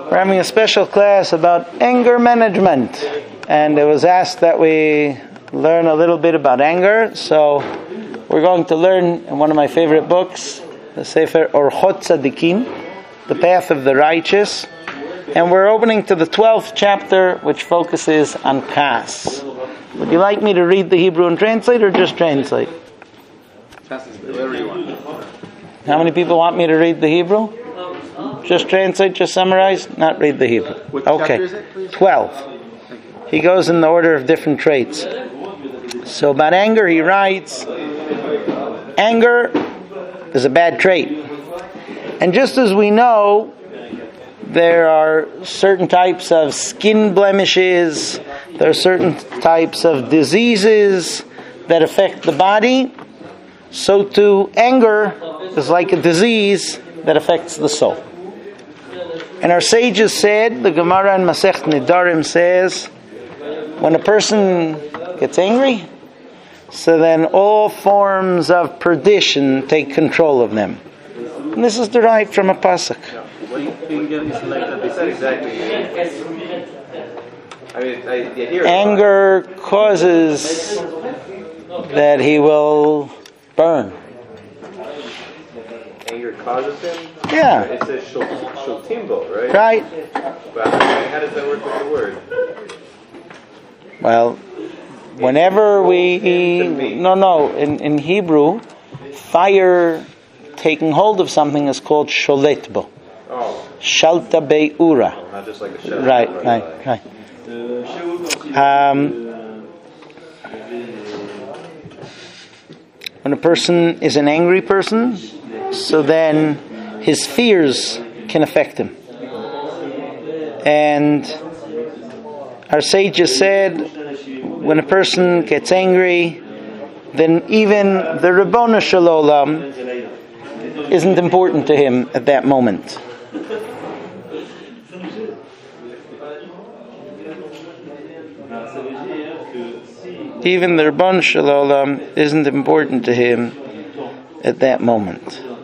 We're having a special class about anger management, and it was asked that we learn a little bit about anger. So we're going to learn in one of my favorite books, the Sefer Orchot Tzadikim, The Path of the Righteous, and we're opening to the 12th chapter, which focuses on Kas. Would you like me to read the Hebrew and translate, or just translate? Whatever you want. How many people want me to read the Hebrew? Just translate, just summarize, not read the Hebrew. Which okay. chapter is it, please? 12. He goes in the order of different traits. So about anger, he writes, anger is a bad trait. And just as we know, there are certain types of skin blemishes, there are certain types of diseases that affect the body, so too anger is like a disease that affects the soul. And our sages said, the Gemara in Masechet Nedarim says, when a person gets angry, so then all forms of perdition take control of them. And this is derived from a pasuk. What do you think is like that? They said exactly. I mean, I hear Anger causes that he will burn. Anger causes him? Yeah. It says shotimbo, right? Right? But how does that work with the word? Well, whenever in Hebrew, fire taking hold of something is called sholetbo. Oh. Shalta be'ura. Not just like a shell. Right. When a person is an angry person, so then his fears can affect him. And our sages said, when a person gets angry, then even the Rabbona Shalom isn't important to him at that moment. Even the Rabbon Shalom isn't important to him at that moment.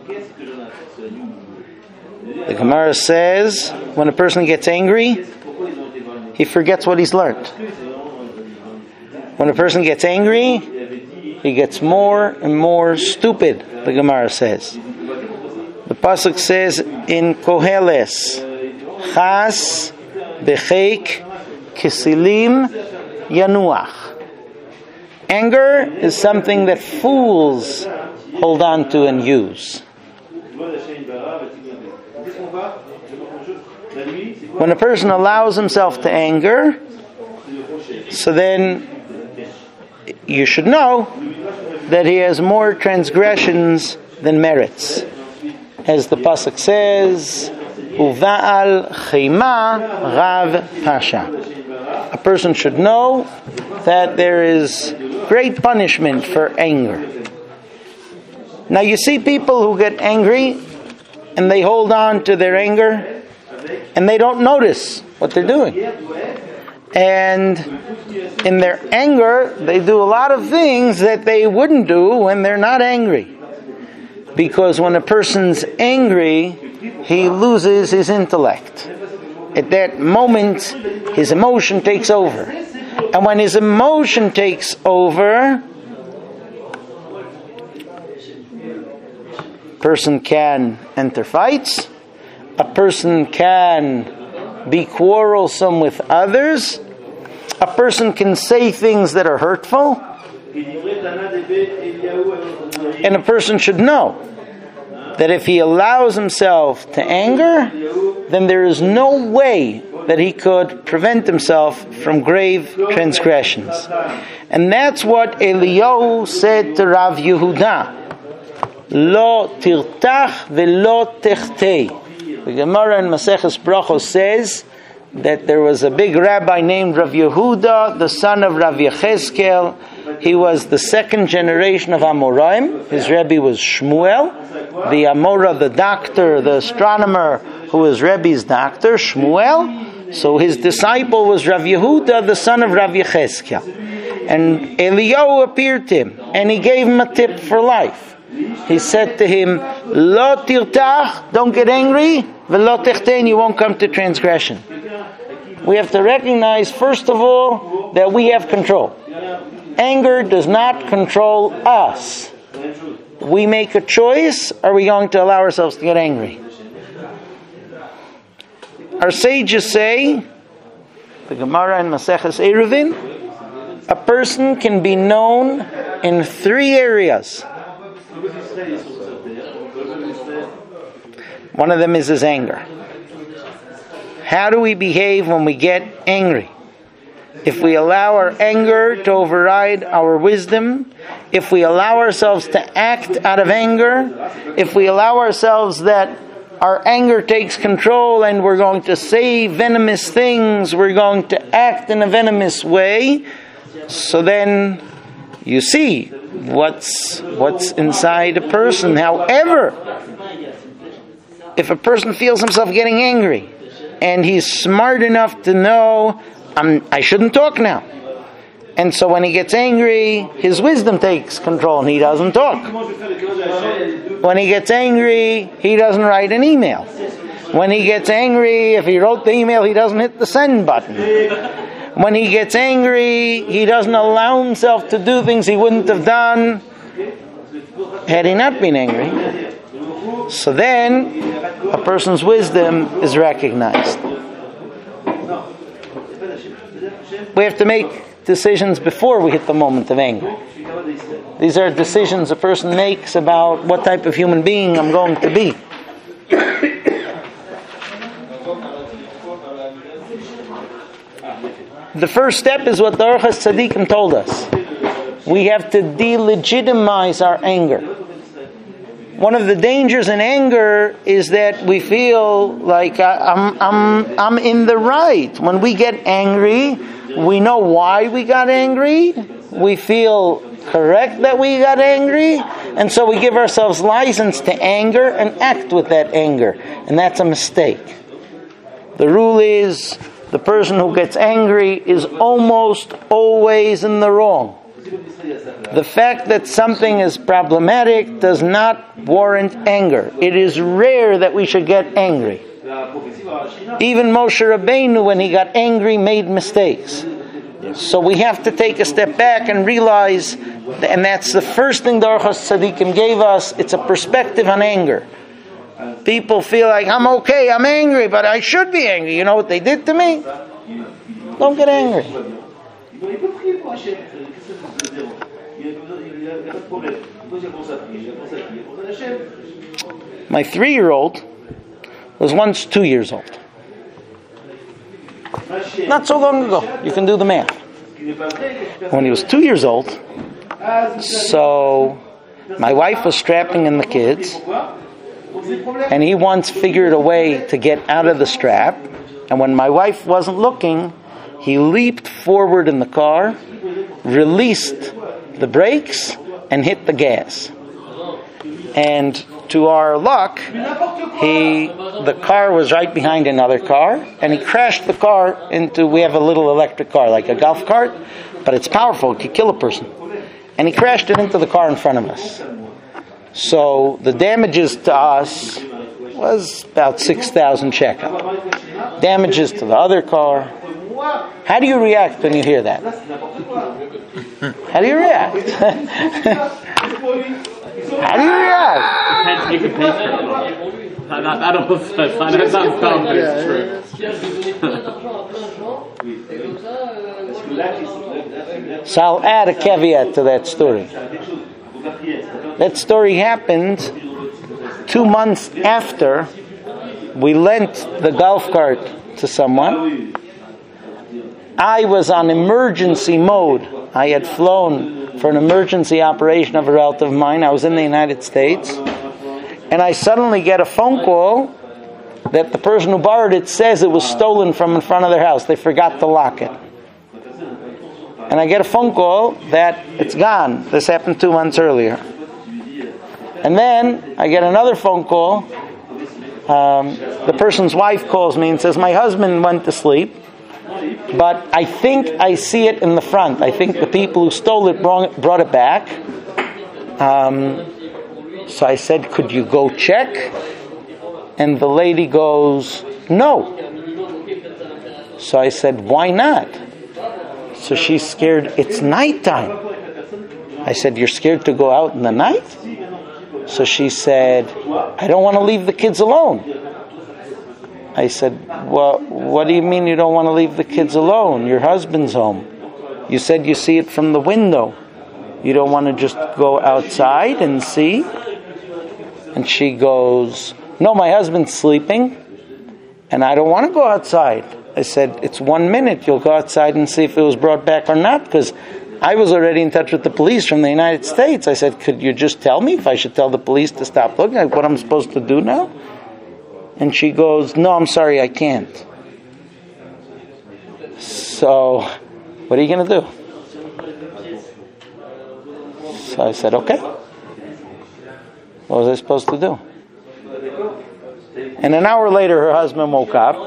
The Gemara says, when a person gets angry, he forgets what he's learned. When a person gets angry, he gets more and more stupid, the Gemara says. The pasuk says in Koheles, Chas b'cheik kisilim yanuach. Anger is something that fools hold on to and use. When a person allows himself to anger, so then you should know that he has more transgressions than merits. As the pasuk says, Uva'al chema rav pasha. A person should know that there is great punishment for anger. Now you see people who get angry and they hold on to their anger and they don't notice what they're doing. And in their anger, they do a lot of things that they wouldn't do when they're not angry. Because when a person's angry, he loses his intellect. At that moment, his emotion takes over. And when his emotion takes over, a person can enter fights, a person can be quarrelsome with others, a person can say things that are hurtful, and a person should know that if he allows himself to anger, then there is no way that he could prevent himself from grave transgressions. And that's what Eliyahu said to Rav Yehuda. Lo tirtach velo techtei. The Gemara in Maseches Brachos says that there was a big rabbi named Rav Yehuda, the son of Rav Yechezkel. He was the second generation of Amoraim. His Rebbe was Shmuel. The Amora, the doctor, the astronomer, who was Rebbe's doctor, Shmuel. So his disciple was Rav Yehuda, the son of Rav Yechezkel. And Eliyahu appeared to him, and he gave him a tip for life. He said to him, Lo tirtach, don't get angry, v'lo techten, you won't come to transgression. We have to recognize, first of all, that we have control. Anger does not control us. We make a choice, are we going to allow ourselves to get angry? Our sages say, the Gemara in Maseches Eruvin, a person can be known in 3 areas. One of them is his anger. How do we behave when we get angry? If we allow our anger to override our wisdom, if we allow ourselves to act out of anger, if we allow ourselves that our anger takes control and we're going to say venomous things, we're going to act in a venomous way, so then you see what's inside a person. However, if a person feels himself getting angry and he's smart enough to know, I shouldn't talk now. And so when he gets angry, his wisdom takes control and he doesn't talk. When he gets angry, he doesn't write an email. When he gets angry, if he wrote the email, he doesn't hit the send button. When he gets angry, he doesn't allow himself to do things he wouldn't have done had he not been angry. So then, a person's wisdom is recognized. We have to make decisions before we hit the moment of anger. These are decisions a person makes about what type of human being I'm going to be. The first step is what the Orchos Tzadikim told us. We have to delegitimize our anger. One of the dangers in anger is that we feel like I'm in the right. When we get angry, we know why we got angry. We feel correct that we got angry. And so we give ourselves license to anger and act with that anger. And that's a mistake. The rule is the person who gets angry is almost always in the wrong. The fact that something is problematic does not warrant anger. It is rare that we should get angry. Even Moshe Rabbeinu, when he got angry, made mistakes. So we have to take a step back and realize, and that's the first thing the Orchos Tzadikim gave us, it's a perspective on anger. People feel like, I'm okay, I'm angry, but I should be angry. You know what they did to me? Don't get angry. My 3-year-old was once 2 years old. Not so long ago. You can do the math. When he was 2 years old, so my wife was strapping in the kids, and he once figured a way to get out of the strap, and when my wife wasn't looking, he leaped forward in the car, released the brakes, and hit the gas. And to our luck, the car was right behind another car, and he crashed the car into, we have a little electric car, like a golf cart, but it's powerful, it could kill a person. And he crashed it into the car in front of us. So the damages to us was about 6,000 shekel. Damages to the other car. How do you react when you hear that? How do you react? How do you react? I don't know if that sounds dumb, but it's true. So I'll add a caveat to that story. That story happened 2 months after we lent the golf cart to someone. I was on emergency mode. I had flown for an emergency operation of a relative of mine. I was in the United States. And I suddenly get a phone call that the person who borrowed it says it was stolen from in front of their house. They forgot to lock it. And I get a phone call that it's gone. This happened 2 months earlier. And then I get another phone call. The person's wife calls me and says, my husband went to sleep, but I think I see it in the front. I think the people who stole it brought it back. So I said, could you go check? And the lady goes, no. So I said, why not? So she's scared, it's nighttime. I said, you're scared to go out in the night? So she said, I don't want to leave the kids alone. I said, well, what do you mean you don't want to leave the kids alone? Your husband's home. You said you see it from the window. You don't want to just go outside and see? And she goes, no, my husband's sleeping, and I don't want to go outside. I said, it's 1 minute. You'll go outside and see if it was brought back or not, because I was already in touch with the police from the United States. I said, could you just tell me if I should tell the police to stop looking? Like, what I'm supposed to do now? And she goes, no, I'm sorry, I can't. So, what are you going to do? So I said, okay. What was I supposed to do? And an hour later, her husband woke up,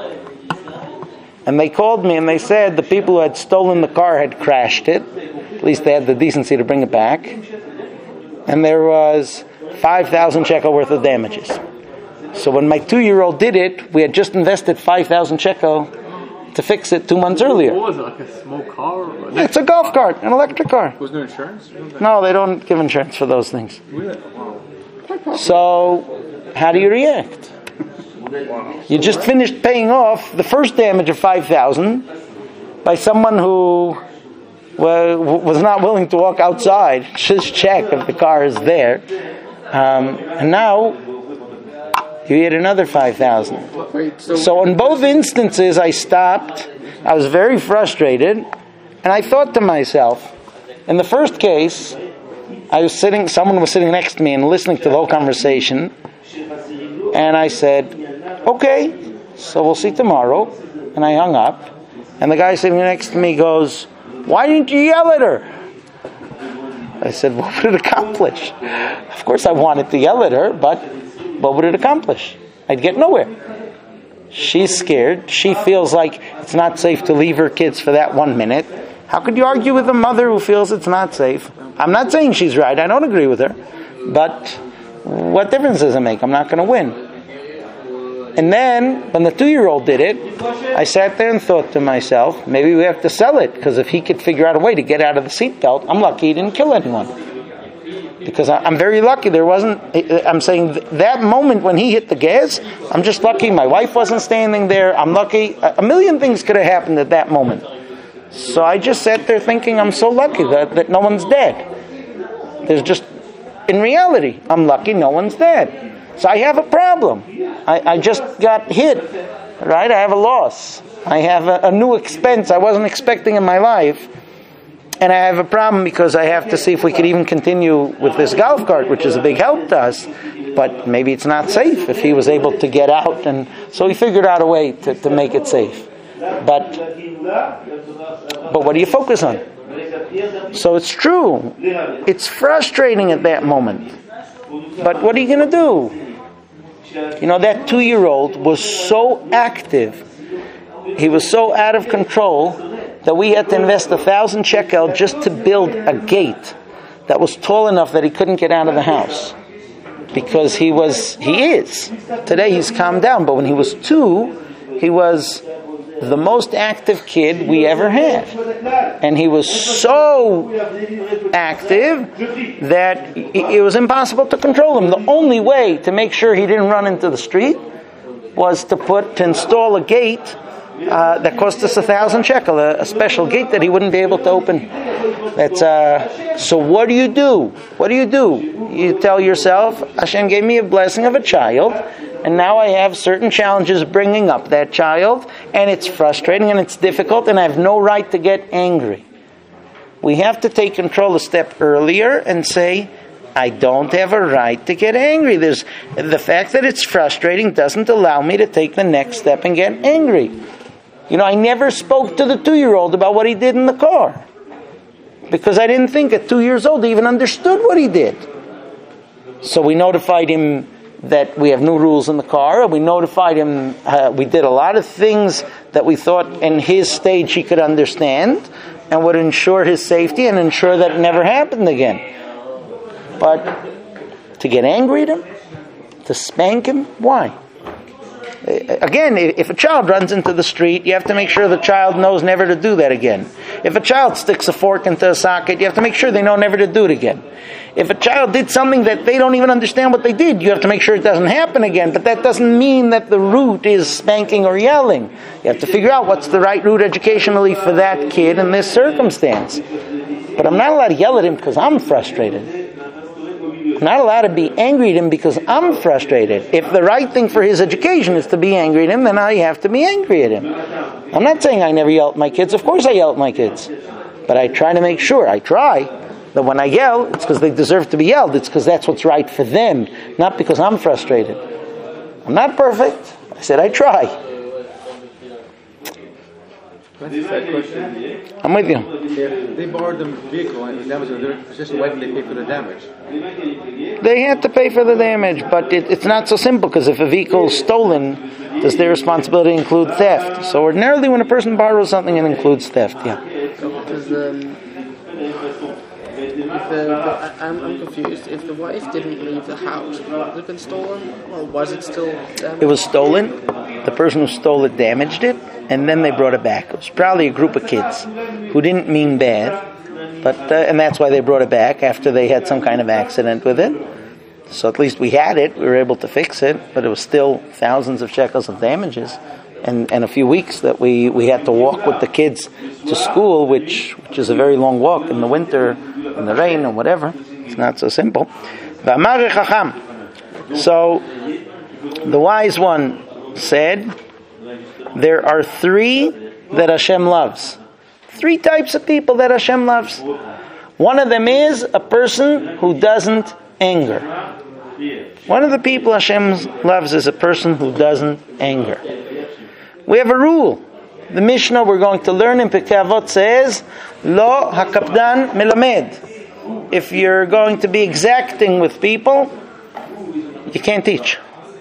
and they called me and they said the people who had stolen the car had crashed it. At least they had the decency to bring it back. And there was 5,000 shekel worth of damages. So when my 2-year-old did it, we had just invested 5,000 shekel to fix it 2 months earlier. What was it, like a small car? Yeah, it's a golf cart, an electric car. Was there insurance? No, they don't give insurance for those things. Really? Wow. So, how do you react? You just finished paying off the first damage of 5,000 by someone who was not willing to walk outside, just check if the car is there. And now, you get another 5,000. So in both instances, I stopped. I was very frustrated. And I thought to myself, in the first case, someone was sitting next to me and listening to the whole conversation. And I said, okay, so we'll see tomorrow. And I hung up. And the guy sitting next to me goes, why didn't you yell at her? I said, what would it accomplish? Of course I wanted to yell at her, but what would it accomplish? I'd get nowhere. She's scared. She feels like it's not safe to leave her kids for that 1 minute. How could you argue with a mother who feels it's not safe? I'm not saying she's right. I don't agree with her. But what difference does it make? I'm not going to win. And then, when the 2-year-old did it, I sat there and thought to myself, maybe we have to sell it, because if he could figure out a way to get out of the seatbelt, I'm lucky he didn't kill anyone. Because I'm very lucky there wasn't, I'm saying that moment when he hit the gas, I'm just lucky my wife wasn't standing there. I'm lucky. A million things could have happened at that moment. So I just sat there thinking I'm so lucky that no one's dead. There's just, in reality, I'm lucky no one's dead. So I have a problem. I just got hit, right? I have a loss. I have a new expense I wasn't expecting in my life. And I have a problem because I have to see if we could even continue with this golf cart, which is a big help to us. But maybe it's not safe if he was able to get out. And so he figured out a way to make it safe. But what do you focus on? So it's true. It's frustrating at that moment. But what are you going to do? You know, that 2-year-old was so active. He was so out of control that we had to invest 1,000 shekel just to build a gate that was tall enough that he couldn't get out of the house. Because he is. Today he's calmed down, but when he was 2, he was the most active kid we ever had. And he was so active that it was impossible to control him. The only way to make sure he didn't run into the street was to install a gate that cost us 1,000 shekel, a special gate that he wouldn't be able to open. So what do you do? What do? You tell yourself, Hashem gave me a blessing of a child, and now I have certain challenges bringing up that child, and it's frustrating and it's difficult, and I have no right to get angry. We have to take control a step earlier and say, I don't have a right to get angry. The fact that it's frustrating doesn't allow me to take the next step and get angry. You know, I never spoke to the 2-year-old about what he did in the car. Because I didn't think at 2 years old he even understood what he did. So we notified him that we have new rules in the car. We notified him, we did a lot of things that we thought in his stage he could understand and would ensure his safety and ensure that it never happened again. But To get angry at him? To spank him? Why? Again, if a child runs into the street, you have to make sure the child knows never to do that again. If a child sticks a fork into a socket, you have to make sure they know never to do it again. If a child did something that they don't even understand what they did, you have to make sure it doesn't happen again. But that doesn't mean that the route is spanking or yelling. You have to figure out what's the right route educationally for that kid in this circumstance. But I'm not allowed to yell at him because I'm frustrated. I'm not allowed to be angry at him because I'm frustrated. If the right thing for his education is to be angry at him, then I have to be angry at him. I'm not saying I never yell at my kids. Of course I yell at my kids. But I try to make sure, that when I yell, it's because they deserve to be yelled. It's because that's what's right for them, not because I'm frustrated. I'm not perfect. I said I try. That's a sad question. I'm with you. If they borrowed the vehicle and it was damaged in their possession, why did they pay for the damage? They had to pay for the damage, but it's not so simple, because if a vehicle is stolen, does their responsibility include theft? So ordinarily when a person borrows something, it includes theft, yeah. I'm confused. If the wife didn't leave the house, would it have been stolen, or was it still damaged? It was stolen. The person who stole it damaged it, and then they brought it back. It was probably a group of kids who didn't mean bad, but and that's why they brought it back after they had some kind of accident with it. So at least we had it. We were able to fix it, but it was still thousands of shekels of damages. And a few weeks that we had to walk with the kids to school, which is a very long walk in the winter, in the rain or whatever. It's not so simple. So the wise one said, there are three that Hashem loves. Three types of people that Hashem loves. One of them is a person who doesn't anger. One of the people Hashem loves is a person who doesn't anger. We have a rule. The Mishnah we're going to learn in Pirkei Avot says, Lo hakapdan melamed. If you're going to be exacting with people, you can't teach.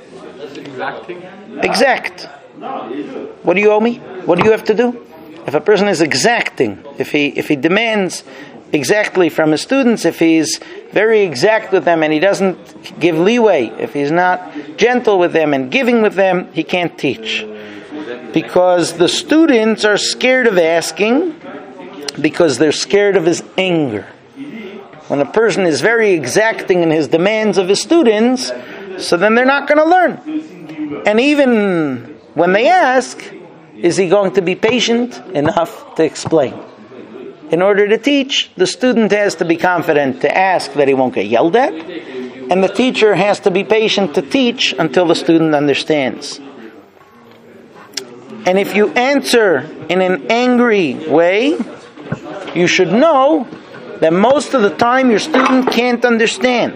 Exact. What do you owe me? What do you have to do? If a person is exacting, if he demands exactly from his students, if he's very exact with them and he doesn't give leeway, if he's not gentle with them and giving with them, he can't teach. Because the students are scared of asking, because they're scared of his anger. When a person is very exacting in his demands of his students, so then they're not going to learn. And even when they ask, is he going to be patient enough to explain? In order to teach, the student has to be confident to ask that he won't get yelled at, and the teacher has to be patient to teach until the student understands. And if you answer in an angry way, you should know that most of the time your student can't understand.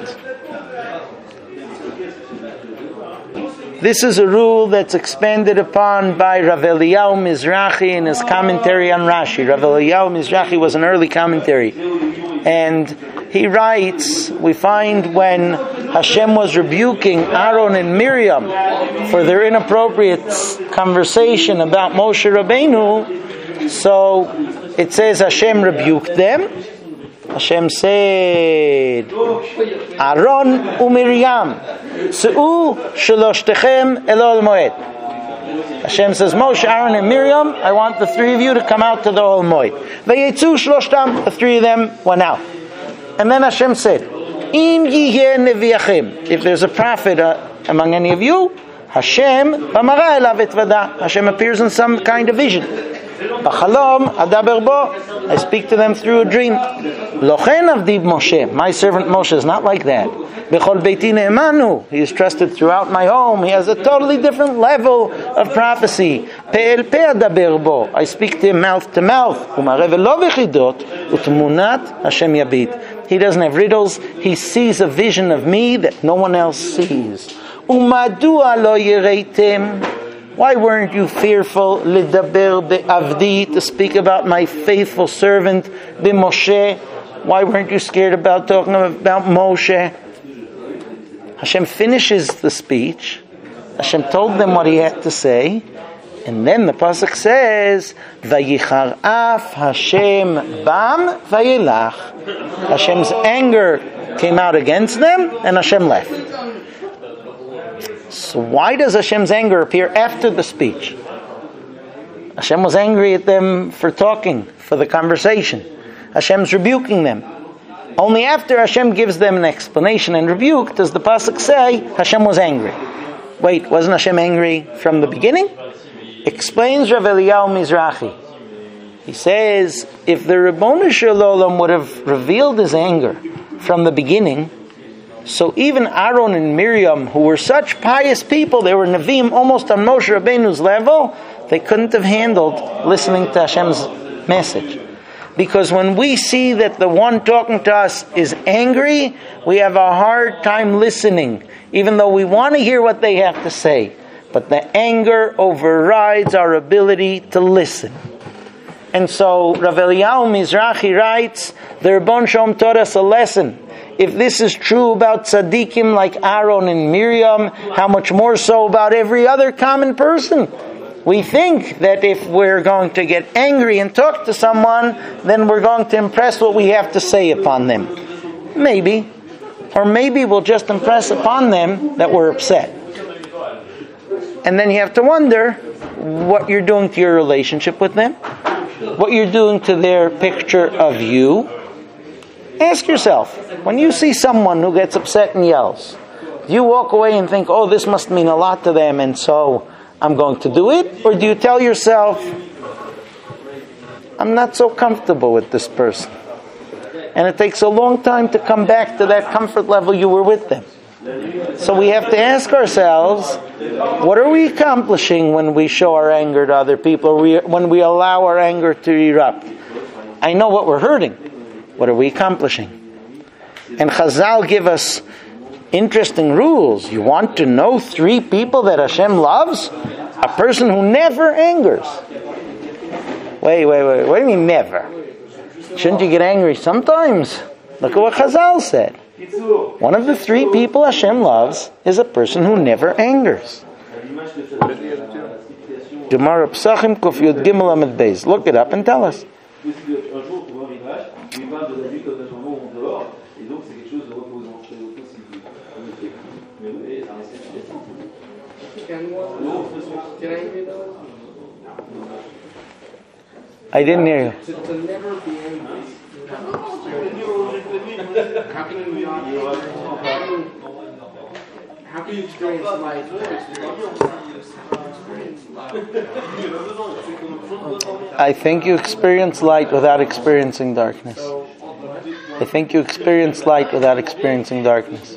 This is a rule that's expanded upon by Rav Eliyahu Mizrahi in his commentary on Rashi. Rav Eliyahu Mizrahi was an early commentary. And he writes, we find when Hashem was rebuking Aaron and Miriam for their inappropriate conversation about Moshe Rabbeinu, so it says Hashem rebuked them. Hashem said, Aaron u'Miriam, Tze'u sheloshtechem el Ohel Moed. Hashem says, Moshe, Aaron, and Miriam, I want the three of you to come out to the Ohel Moed. Vayetzu shloshtam, the three of them went out. And then Hashem said, Im yiheh neviachem, if there's a prophet among any of you, Hashem v'amara elav et vada. Hashem appears in some kind of vision. B'chalom adaber bo, I speak to them through a dream. Lochen avdi Moshe, my servant Moshe is not like that. B'chol beiti ne'emanu, he is trusted throughout my home. He has a totally different level of prophecy. Pe'el pe adaber bo, I speak to him mouth to mouth. U'mareh v'lo v'chidot u'tmunat Hashem yabit. He doesn't have riddles. He sees a vision of me that no one else sees. U'madua lo yereitem. Why weren't you fearful, lidaber be'avdi, to speak about my faithful servant, b'Moshe? Why weren't you scared about talking about Moshe? Hashem finishes the speech. Hashem told them what he had to say. And then the pasuk says, Vayicharaf Hashem bam vayilach. Hashem's anger came out against them, and Hashem left. So why does Hashem's anger appear after the speech? Hashem was angry at them for talking, for the conversation. Hashem's rebuking them. Only after Hashem gives them an explanation and rebuke does the pasuk say Hashem was angry. Wait, wasn't Hashem angry from the beginning? Explains Rav Eliyahu Mizrahi. He says, if the Ribono Shel Olam would have revealed his anger from the beginning, so even Aaron and Miriam, who were such pious people, they were Nevi'im almost on Moshe Rabbeinu's level, they couldn't have handled listening to Hashem's message. Because when we see that the one talking to us is angry, we have a hard time listening, even though we want to hear what they have to say. But the anger overrides our ability to listen. And so Rav Eliyahu Mizrahi writes, the Ribono Shel Olam taught us a lesson. If this is true about tzaddikim like Aaron and Miriam, how much more so about every other common person? We think that if we're going to get angry and talk to someone, then we're going to impress what we have to say upon them. Maybe. Or maybe we'll just impress upon them that we're upset. And then you have to wonder what you're doing to your relationship with them, what you're doing to their picture of you. Ask yourself, when you see someone who gets upset and yells, do you walk away and think, oh, this must mean a lot to them, and so I'm going to do it? Or do you tell yourself, I'm not so comfortable with this person, and it takes a long time to come back to that comfort level you were with them? So we have to ask ourselves, what are we accomplishing when we show our anger to other people, or when we allow our anger to erupt? I know what we're hurting. What are we accomplishing? And Chazal give us interesting rules. You want to know 3 people that Hashem loves? A person who never angers. Wait. What do you mean never? Shouldn't you get angry sometimes? Look at what Chazal said. One of the 3 people Hashem loves is a person who never angers. Gemara Psachim Kuf Yud Gimel Amud Beis. Look it up and tell us. I didn't hear you. To never be angry. How can you experience life? I think you experience light without experiencing darkness. I think you experience light without experiencing darkness.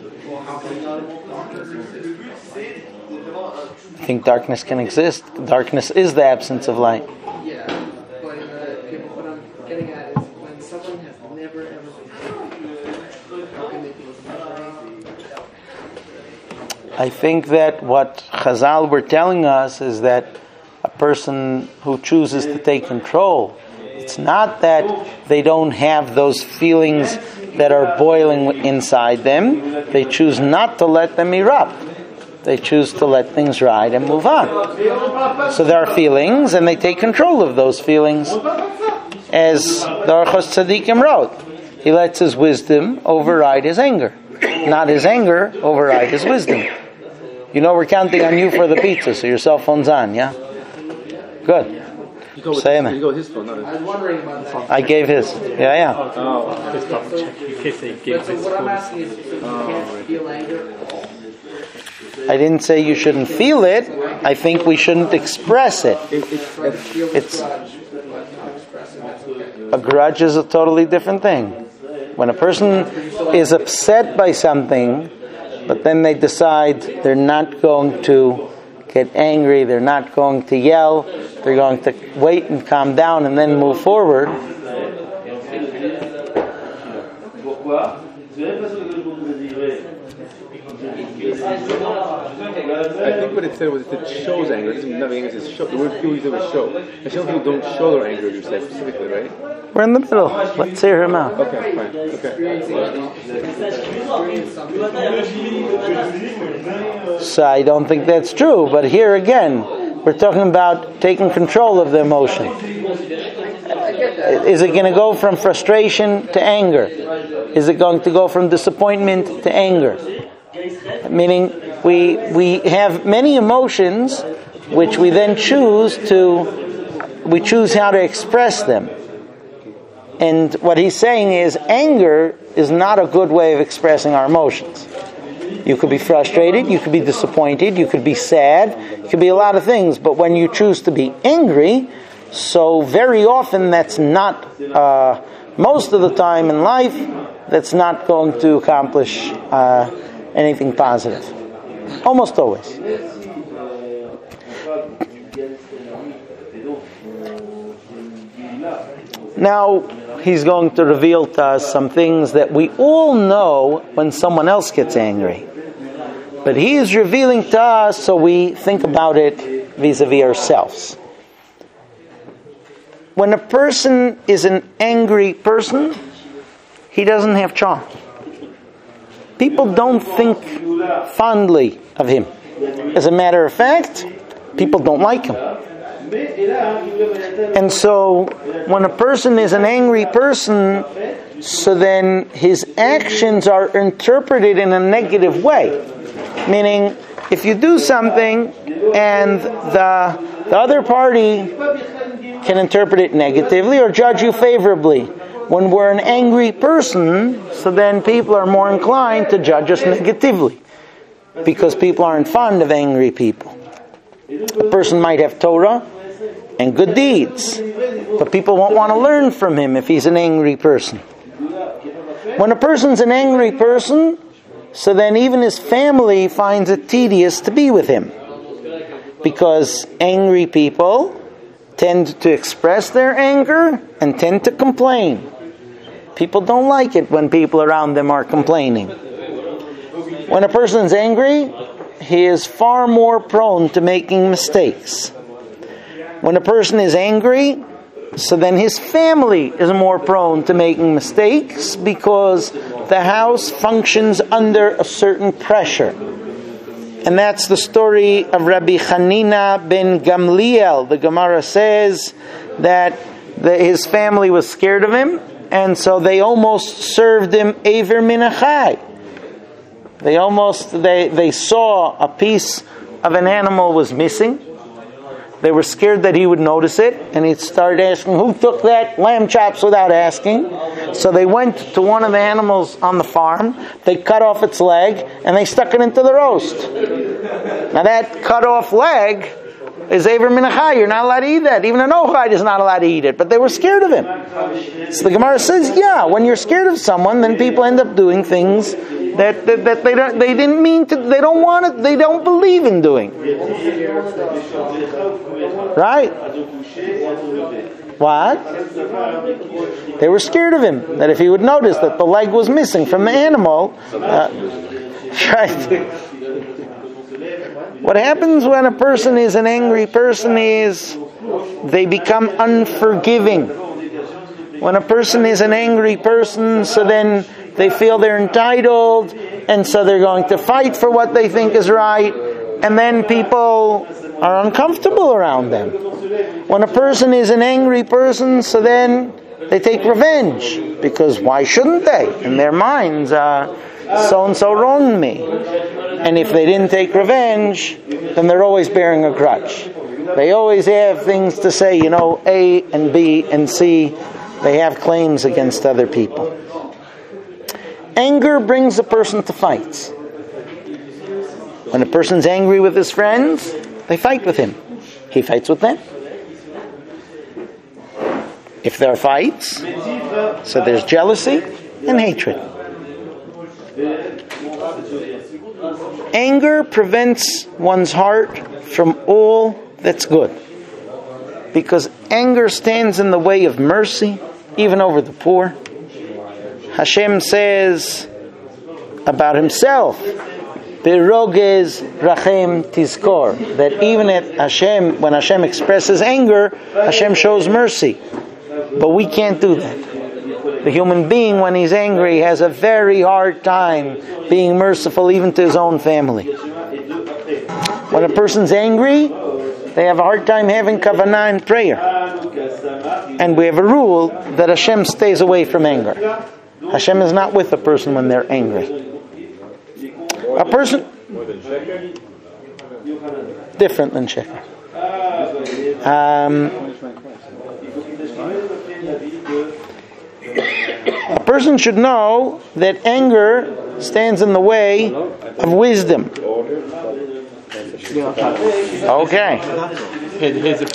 I think darkness can exist. Darkness is the absence of light. Yeah, but what I'm getting at is when someone has never ever been angry, how can they feel angry? I think that what Chazal were telling us is that a person who chooses to take control, it's not that they don't have those feelings that are boiling inside them. They choose not to let them erupt. They choose to let things ride and move on. So there are feelings, and they take control of those feelings. As the Orchos Tzadikim wrote, he lets his wisdom override his anger. Not his anger override his wisdom. You know we're counting on you for the pizza, so your cell phone's on, yeah? Good. Say amen. You go with his phone, not his. I was wondering about that. I gave his. Yeah. So what I'm asking is, if you can't feel anger at all. I didn't say you shouldn't feel it. I think we shouldn't express it. It's a grudge is a totally different thing. When a person is upset by something, but then they decide they're not going to get angry, they're not going to yell, they're going to wait and calm down and then move forward. I think what it said was it shows anger. It doesn't mean nothing anger. It show. The word people use is show. And some people don't show their anger, you said specifically, right? We're in the middle. Let's hear him out. Okay, fine. Okay. So I don't think that's true. But here again, we're talking about taking control of the emotion. I get that. Is it going to go from frustration to anger? Is it going to go from disappointment to anger? Meaning, we have many emotions which we then choose how to express them. And what he's saying is, anger is not a good way of expressing our emotions. You could be frustrated, you could be disappointed, you could be sad, it could be a lot of things. But when you choose to be angry, so very often that's not, most of the time in life, that's not going to accomplish anything positive. Almost always. Now, he's going to reveal to us some things that we all know when someone else gets angry. But he is revealing to us so we think about it vis-a-vis ourselves. When a person is an angry person, he doesn't have charm. People don't think fondly of him. As a matter of fact, people don't like him. And so, when a person is an angry person, so then his actions are interpreted in a negative way. Meaning, if you do something and the other party can interpret it negatively or judge you favorably. When we're an angry person, so then people are more inclined to judge us negatively. Because people aren't fond of angry people. A person might have Torah and good deeds, but people won't want to learn from him if he's an angry person. When a person's an angry person, so then even his family finds it tedious to be with him. Because angry people tend to express their anger and tend to complain. People don't like it when people around them are complaining. When a person's angry, he is far more prone to making mistakes. When a person is angry, so then his family is more prone to making mistakes because the house functions under a certain pressure. And that's the story of Rabbi Hanina ben Gamliel. The Gemara says that his family was scared of him, and so they almost served him Eiver min Achai. They saw a piece of an animal was missing. They were scared that he would notice it, and he'd start asking, who took that lamb chops without asking? So they went to one of the animals on the farm, they cut off its leg, and they stuck it into the roast. Now that cut off leg is Eiver min Achai. You're not allowed to eat that. Even an Ohide is not allowed to eat it. But they were scared of him. So the Gemara says, yeah, when you're scared of someone, then people end up doing things that they didn't mean to, they don't want it, they don't believe in doing. Right? What? They were scared of him. That if he would notice that the leg was missing from the animal, right? What happens when a person is an angry person is they become unforgiving. When a person is an angry person, so then they feel they're entitled, and so they're going to fight for what they think is right, and then people are uncomfortable around them. When a person is an angry person, so then they take revenge, because why shouldn't they? In their minds, so-and-so wronged me. And if they didn't take revenge, then they're always bearing a grudge. They always have things to say, A and B and C, they have claims against other people. Anger brings a person to fights. When a person's angry with his friends, they fight with him. He fights with them. If there are fights, so there's jealousy and hatred. Anger prevents one's heart from all that's good. Because anger stands in the way of mercy, even over the poor. Hashem says about himself, Birogez Rachem Tizkor, that even at Hashem, when Hashem expresses anger, Hashem shows mercy. But we can't do that. The human being, when he's angry, has a very hard time being merciful even to his own family. When a person's angry, they have a hard time having kavanah in prayer. And we have a rule that Hashem stays away from anger. Hashem is not with a person when they're angry. A person different than sheker. A person should know that anger stands in the way of wisdom. Okay.